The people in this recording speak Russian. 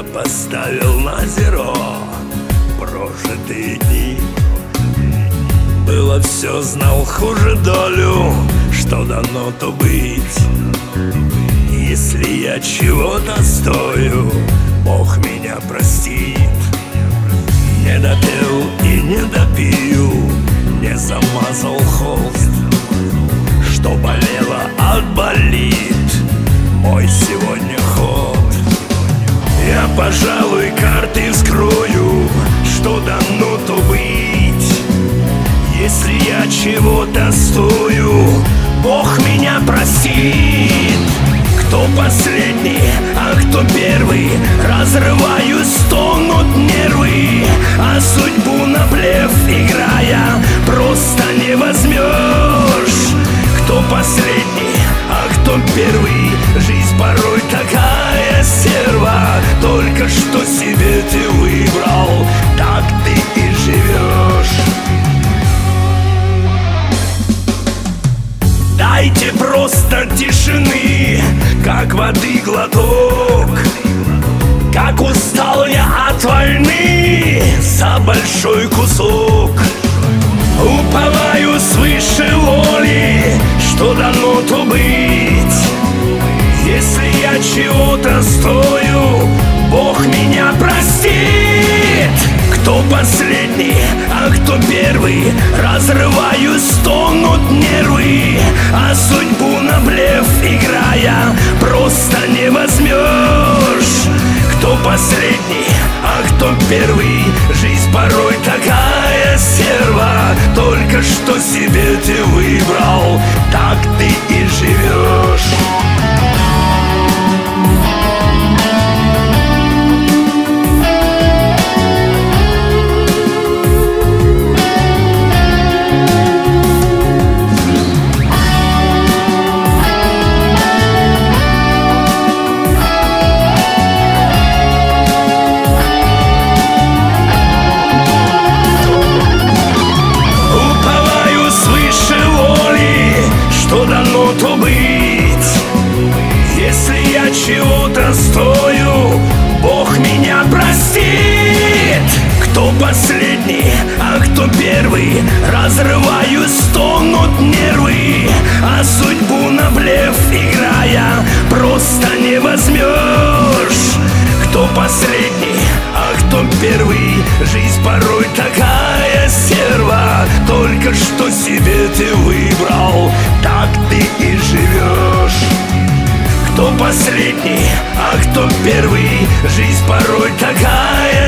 поставил на зеро прожитые дни. Было все, знал хуже долю, что дано, то быть. Если я чего-то стою, Бог меня простит. Не допел и не допил, не замазал холст. Что болело, отболит мой сегодня ход. Я, пожалуй, карты вскрою, что дано, то быть. Если я чего-то стою, Бог меня простит. Кто последний, а кто первый? Разрываю, стонут нервы, а судьбу на блеф играя просто не возьмешь. Кто последний, а кто первый? Жизнь порой такая стерва. Только что себе ты выбрал, так ты и живешь. Дайте просто тишины, как воды глоток. Как устал я от войны за большой кусок. Уповаю свыше воли, что дано, то быть. Если я чего-то стою, Бог меня простит. Кто последний, а кто первый? Разрываю, стонут нервы, а судьбу на блеф играя просто не возьмешь. Кто последний, а кто первый? Жизнь порой такая стерва. Только что себе ты выбрал, так ты и живешь. То быть. Если я чего-то стою, Бог меня простит. Кто последний, а кто первый? Разрываю, стонут нервы, а судьбу на блеф играя просто не возьмешь. Кто последний, а кто первый? Жизнь порой такая стерва. Только что себе ты выбрал, так ты и живешь. Кто последний, а кто первый? Жизнь порой такая